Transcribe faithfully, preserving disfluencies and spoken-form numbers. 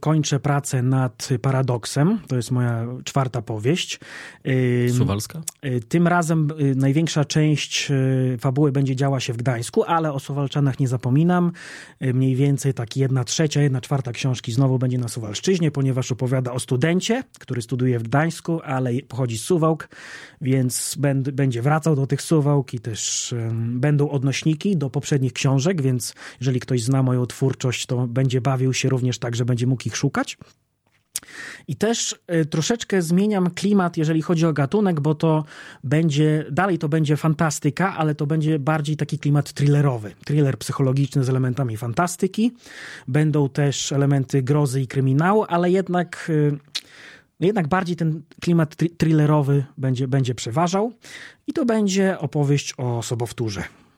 kończę pracę nad Paradoksem. To jest moja czwarta powieść. Suwalska? Tym razem największa część fabuły będzie działa się w Gdańsku, ale o Suwalczanach nie zapominam. Mniej więcej tak jedna trzecia, jedna czwarta książki znowu będzie na Suwalszczyźnie, ponieważ opowiada o studencie, który studiuje w Gdańsku, ale pochodzi z Suwałk, więc będzie wracał do tych Suwałk i też będą odnośniki do poprzednich książek, więc jeżeli ktoś zna moją twórczość, to będzie bawił się również tak, że będzie mógł ich szukać. I też y, troszeczkę zmieniam klimat, jeżeli chodzi o gatunek, bo to będzie, dalej to będzie fantastyka, ale to będzie bardziej taki klimat thrillerowy. Thriller psychologiczny z elementami fantastyki. Będą też elementy grozy i kryminału, ale jednak, y, jednak bardziej ten klimat thrillerowy będzie, będzie przeważał. I to będzie opowieść o sobowtórze.